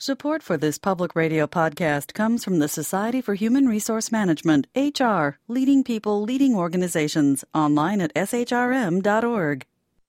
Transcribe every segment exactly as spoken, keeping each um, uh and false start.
Support for this public radio podcast comes from the Society for Human Resource Management, H R, leading people, leading organizations, online at s h r m dot org.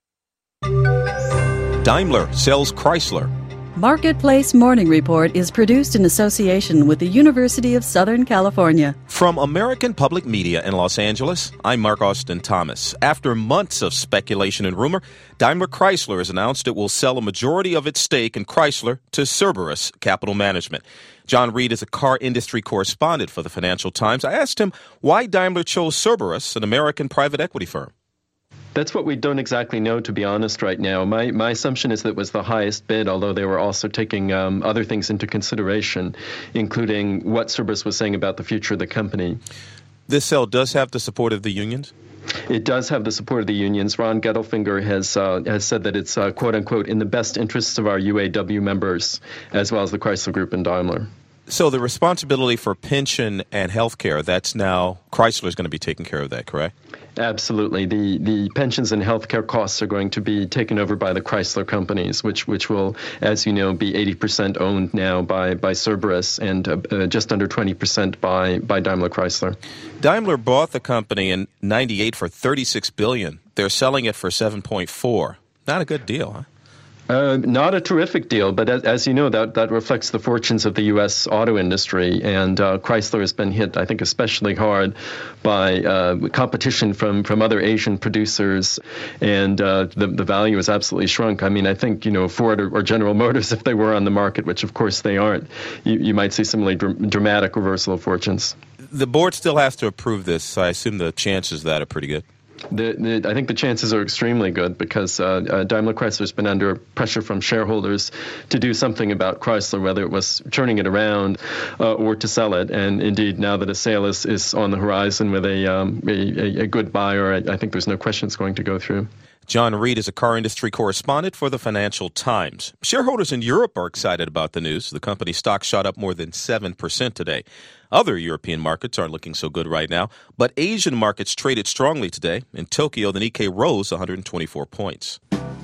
Daimler sells Chrysler. Marketplace Morning Report is produced in association with the University of Southern California. From American Public Media in Los Angeles, I'm Mark Austin Thomas. After months of speculation and rumor, Daimler Chrysler has announced it will sell a majority of its stake in Chrysler to Cerberus Capital Management. John Reed is a car industry correspondent for the Financial Times. I asked him why Daimler chose Cerberus, an American private equity firm. That's what we don't exactly know, to be honest, right now. My my assumption is that it was the highest bid, although they were also taking um, other things into consideration, including what Cerberus was saying about the future of the company. This sale does have the support of the unions? It does have the support of the unions. Ron Gettelfinger has uh, has said that it's, uh, quote unquote, in the best interests of our U A W members, as well as the Chrysler Group and Daimler. So the responsibility for pension and health care, that's now Chrysler is going to be taking care of that, correct? Absolutely. The the pensions and healthcare costs are going to be taken over by the Chrysler companies, which which will, as you know, be eighty percent owned now by, by Cerberus and uh, uh, just under twenty percent by, by Daimler Chrysler. Daimler bought the company in ninety-eight for thirty-six billion dollars. They're selling it for seven point four. Not a good deal, huh? Uh, not a terrific deal, but as, as you know, that, that reflects the fortunes of the U S auto industry, and uh, Chrysler has been hit, I think, especially hard by uh, competition from, from other Asian producers, and uh, the, the value has absolutely shrunk. I mean, I think, you know, Ford or, or General Motors, if they were on the market, which of course they aren't, you, you might see similarly dr- dramatic reversal of fortunes. The board still has to approve this. I assume the chances of that are pretty good. The, the, I think the chances are extremely good because uh, uh, Daimler Chrysler has been under pressure from shareholders to do something about Chrysler, whether it was turning it around uh, or to sell it. And indeed, now that a sale is, is on the horizon with a, um, a, a good buyer, I, I think there's no question it's going to go through. John Reed is a car industry correspondent for the Financial Times. Shareholders in Europe are excited about the news. The company's stock shot up more than seven percent today. Other European markets aren't looking so good right now, but Asian markets traded strongly today. In Tokyo, the Nikkei rose one hundred twenty-four points.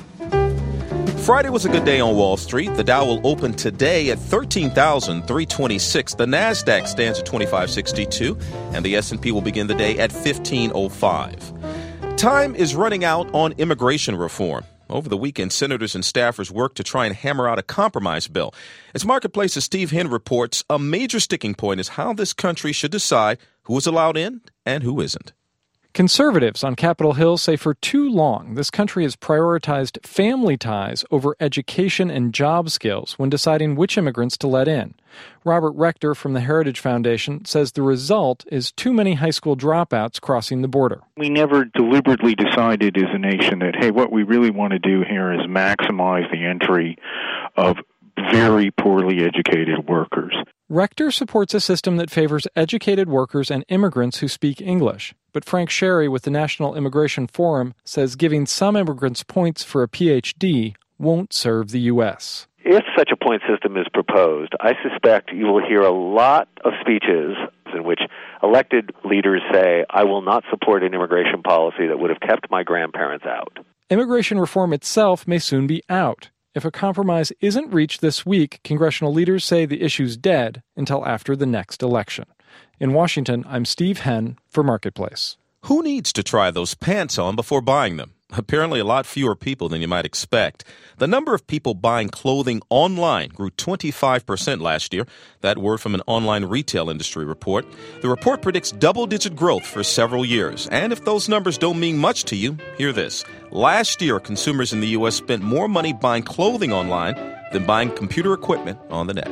Friday was a good day on Wall Street. The Dow will open today at thirteen thousand three hundred twenty-six. The Nasdaq stands at twenty-five sixty-two, and the S and P will begin the day at fifteen oh five. Time is running out on immigration reform. Over the weekend, senators and staffers worked to try and hammer out a compromise bill. As Marketplace's Steve Henn reports, a major sticking point is how this country should decide who is allowed in and who isn't. Conservatives on Capitol Hill say for too long this country has prioritized family ties over education and job skills when deciding which immigrants to let in. Robert Rector from the Heritage Foundation says the result is too many high school dropouts crossing the border. We never deliberately decided as a nation that, hey, what we really want to do here is maximize the entry of very poorly educated workers. Rector supports a system that favors educated workers and immigrants who speak English. But Frank Sherry with the National Immigration Forum says giving some immigrants points for a P H D won't serve the U S. If such a point system is proposed, I suspect you will hear a lot of speeches in which elected leaders say, I will not support an immigration policy that would have kept my grandparents out. Immigration reform itself may soon be out. If a compromise isn't reached this week, congressional leaders say the issue's dead until after the next election. In Washington, I'm Steve Henn for Marketplace. Who needs to try those pants on before buying them? Apparently a lot fewer people than you might expect. The number of people buying clothing online grew twenty-five percent last year. That word from an online retail industry report. The report predicts double-digit growth for several years. And if those numbers don't mean much to you, hear this. Last year, consumers in the U S spent more money buying clothing online than buying computer equipment on the net.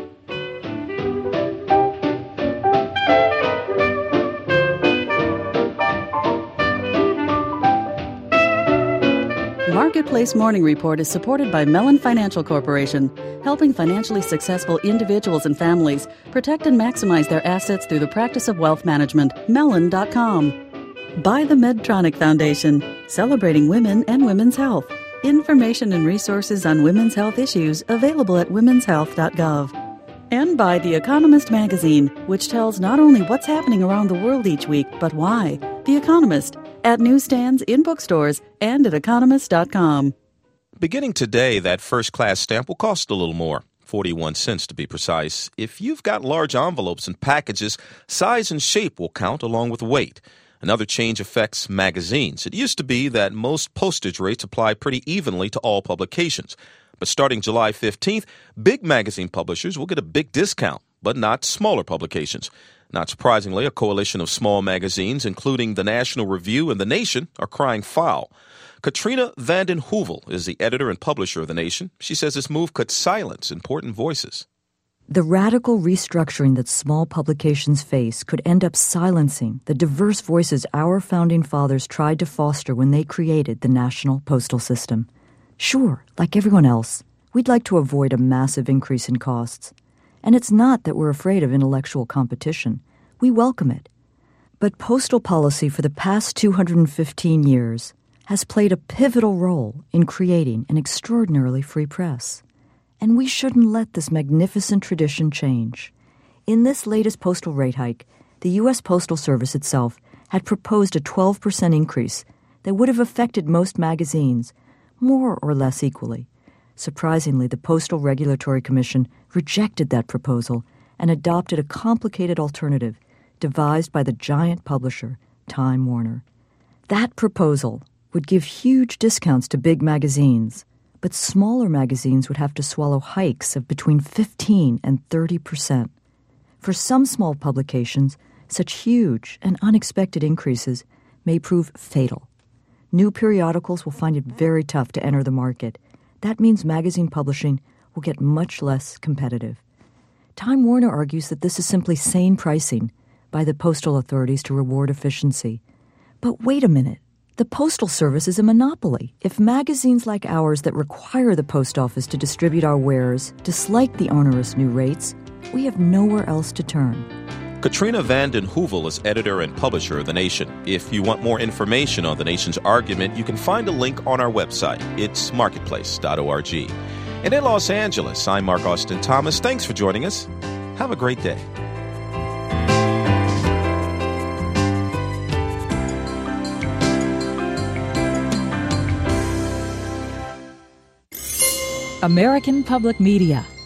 Marketplace Morning Report is supported by Mellon Financial Corporation, helping financially successful individuals and families protect and maximize their assets through the practice of wealth management. Mellon dot com. By the Medtronic Foundation, celebrating women and women's health. Information and resources on women's health issues available at womens health dot gov. And by The Economist magazine, which tells not only what's happening around the world each week, but why. The Economist, at newsstands, in bookstores, and at economist dot com. Beginning today, that first-class stamp will cost a little more. forty-one cents to be precise. If you've got large envelopes and packages, size and shape will count along with weight. Another change affects magazines. It used to be that most postage rates apply pretty evenly to all publications. But starting July fifteenth, big magazine publishers will get a big discount, but not smaller publications. Not surprisingly, a coalition of small magazines, including the National Review and The Nation, are crying foul. Katrina vanden Heuvel is the editor and publisher of The Nation. She says this move could silence important voices. The radical restructuring that small publications face could end up silencing the diverse voices our founding fathers tried to foster when they created the national postal system. Sure, like everyone else, we'd like to avoid a massive increase in costs. And it's not that we're afraid of intellectual competition. We welcome it. But postal policy for the past two hundred fifteen years has played a pivotal role in creating an extraordinarily free press. And we shouldn't let this magnificent tradition change. In this latest postal rate hike, the U S Postal Service itself had proposed a twelve percent increase that would have affected most magazines, more or less equally. Surprisingly, the Postal Regulatory Commission rejected that proposal and adopted a complicated alternative devised by the giant publisher, Time Warner. That proposal would give huge discounts to big magazines, but smaller magazines would have to swallow hikes of between fifteen and thirty percent. For some small publications, such huge and unexpected increases may prove fatal. New periodicals will find it very tough to enter the market. That means magazine publishing will get much less competitive. Time Warner argues that this is simply sane pricing by the postal authorities to reward efficiency. But wait a minute. The Postal Service is a monopoly. If magazines like ours that require the post office to distribute our wares dislike the onerous new rates, we have nowhere else to turn. Katrina vanden Heuvel is editor and publisher of The Nation. If you want more information on The Nation's argument, you can find a link on our website. It's marketplace dot org. And in Los Angeles, I'm Mark Austin Thomas. Thanks for joining us. Have a great day. American Public Media